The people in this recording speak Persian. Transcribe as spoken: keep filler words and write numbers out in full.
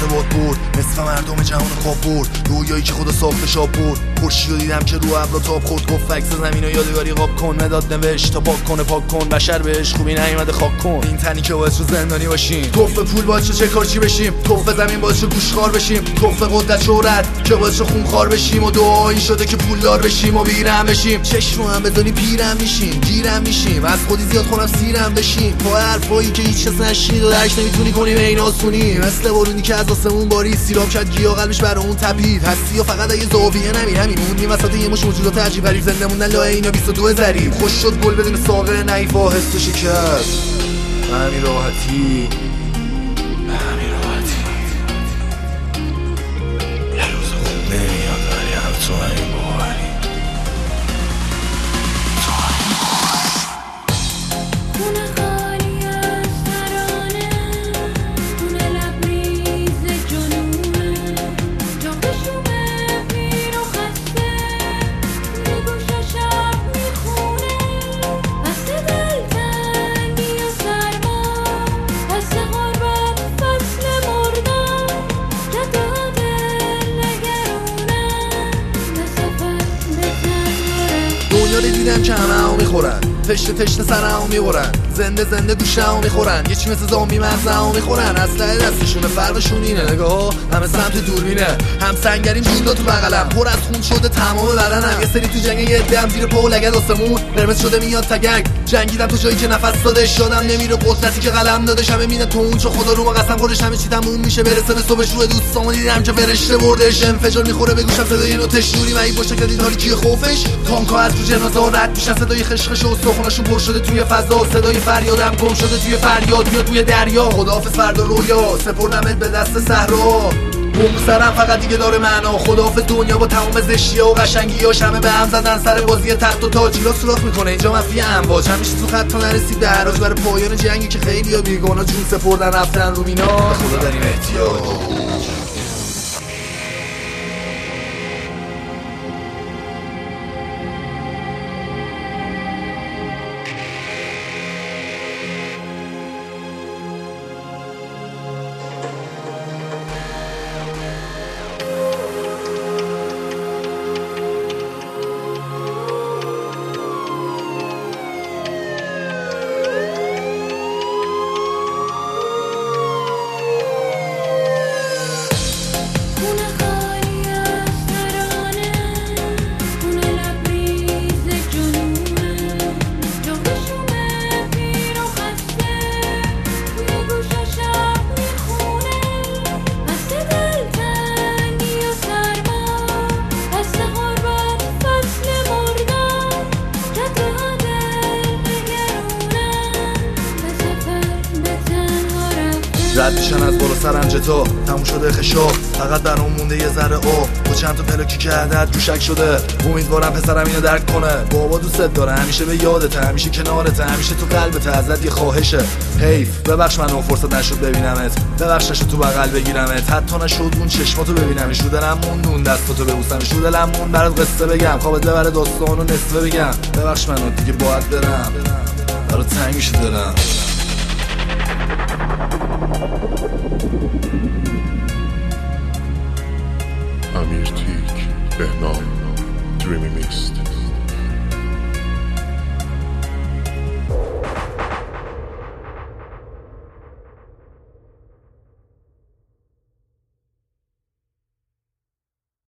باد برد، نصف مردم جهان خواب برد، رویایی که خدا ساخته شاب برد. خورشید رو دیدم که رو ابرا تاب خورد، گفت فکس زمین و یادگاری قاب کن، مداد نوشت تا پاک کنه پاک کن، بشر بهش خوبی نیومده خاک کن. این تنی که باعث رو زندانی باشیم، توف پول باعث چه کار چی بشیم، توف زمین باعث رو گوشخوار بشیم، توف قدرت شهرت که باعث رو خونخوار بشیم، و دعایی شده که پولدار بشیم و بیرم بشیم. چشم هم بزنی پیرم میشیم، گیرم میشیم، از خودی زیاد خونم سیرم بشیم، پای حرفایی که هیچ کس نشنید و درک نمیتونی کنی به این آسونی. مثل بارونی که از آسمون بارید، سیراب کرد گیاه قلبش برامون تپید. هستی و فقط اگه زاویه نمی همین موندیم وسط یه مش موجودات عجیب غریب، زنده موندن لای اینا بیست و دو ضریب. خوش شد گل بدون ساقه نحیف و حس و شکست، به همین راحتی به همین راحتی. یه روز خوب نمیاد ولی هم تو همین باوری، تو همین باوری. خونه خالی از ترانه، خونه لبریز جنونه، جاده شومه پیر و خسته، یه گوشه شب میخونه، بسته دلتنگی و سرما، بسته غربت فصل مردن، جاده دل نگرونن، به سفر به تن دنیا رو دیدم که همه همو میخورن، تشت تشت سر همو میبرن، زنده زنده گوشه همو میخورن، یه چی مثل زامبی مغز همو میخورن. اسلحه دستشونه فرقشون اینه، نگاه همه سمت دوربینه، هم سنگریم جوندا تو بغلم، پر از خون شده تمام بدنم. یه سری تو جنگ یه عده هم زیر پا و لگد آسمون قرمز شده میاد تگک، جنگیدم تو جایی که نفس داده شادم نمیره، قدرتی که قلم داده شمه مینه تو اون چه خدا رو ما قسم خورش، همه چی تموم میشه برسه به صبح شروع. دوستامو دیدم که فرشته بردش، انفجار میخوره به گوشم صدای نوتش، نوری مایی باشه که دیداری کیه خوفش، تانکا از تو جنازه رد میشن، صدای خشخش و استخوناشون پر شده توی فضا، صدای فریادم گم شده توی فریاد میاد توی دریا. خداحافظ فردا رویا، سپردمت به دست صحرا، بوم سرم فقط دیگه داره معنا. خداحافظ دنیا با تمام زشتی‌ها و قشنگی‌هاش، همه به هم زدن سر بازی تخت و تاج. اینا سوراخ میکنه اینجا مفی امواج، همیشه تو خط تا نرسید به حراج، برای پایان جنگی که خیلی‌ها بیگانا جون سپردن رفتن رو مینا. به خدا داریم احتیاج. رد میشن از بالا سرم جتا، تموم شده خشاب، فقط برام مونده یه ذره آب، با چند تا پلاکی که عدد جوشک شده. امیدوارم پسرم اینو درک کنه، بابا دوستت داره، همیشه به یادته، همیشه کنارته، همیشه تو قلبته، ازت یه خواهشه. حیف ببخش منو فرصت نشد ببینمت، ببخش نشد تو بغل بگیرمت، حتی نشد اون چشماتو ببینمش، رو دلم موند اون دستاتو ببوسمش، رو دلم موند برات قصه بگم، خوابت ببره داستانو نصفه بگم. ببخش منو دیگه باید برم، برات تنگ میشه دلم. امیر تیک، بهنام، دریمی میست.